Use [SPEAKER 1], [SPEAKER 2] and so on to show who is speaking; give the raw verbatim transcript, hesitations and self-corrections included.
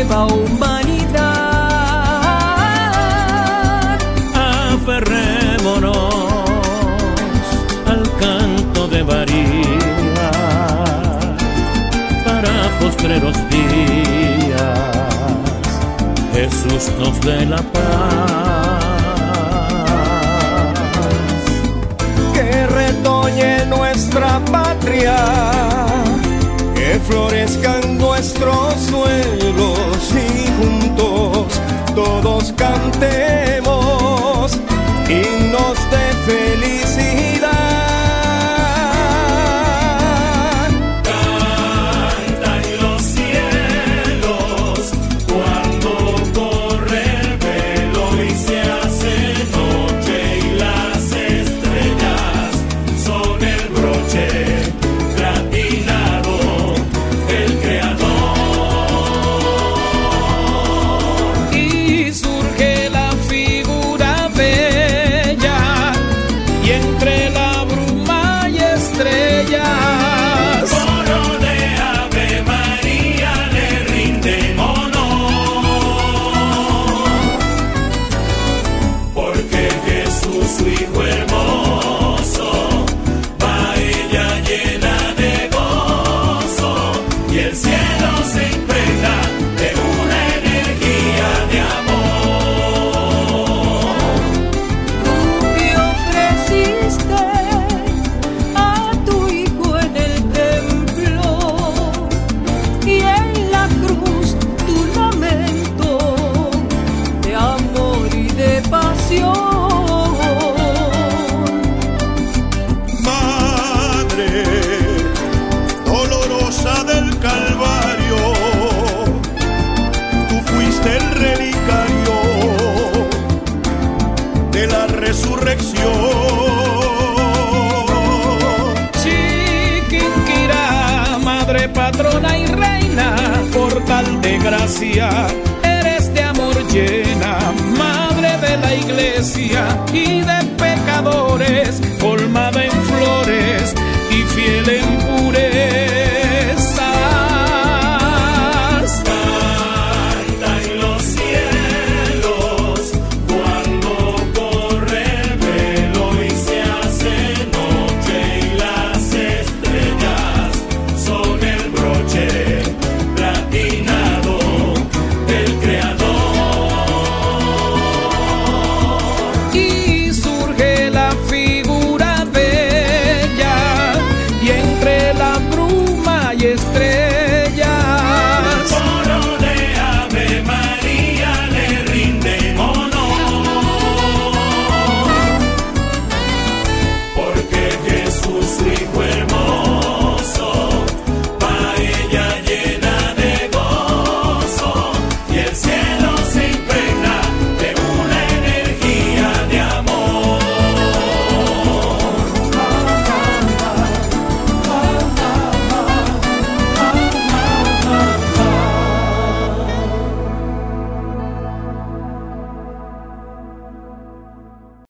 [SPEAKER 1] nueva humanidad.
[SPEAKER 2] Aferrémonos al canto de María para postreros días Jesús nos dé la paz.
[SPEAKER 3] Que retoñe nuestra patria, que florezcan nuestros suelos y juntos todos cantemos himnos de felicidad.
[SPEAKER 4] Cantan los cielos cuando corre el velo y se hace noche y las estrellas son el broche platinado del Creador.
[SPEAKER 5] Y surge la figura bella y entre la bruma y estrellas
[SPEAKER 4] Coro de Ave María le rinden honor, porque Jesús su Hijo hermoso va ella llena de gozo y el cielo se impregna de una energía de amor.
[SPEAKER 1] Tú que ofreciste a tu Hijo en el templo y en la cruz tu lamento de amor y de pasión.
[SPEAKER 3] Madre dolorosa del Calvario, tú fuiste el relicario de la resurrección.
[SPEAKER 5] Chiquinquirá, madre patrona y reina, portal de gracia, eres de amor llena, madre de la iglesia y de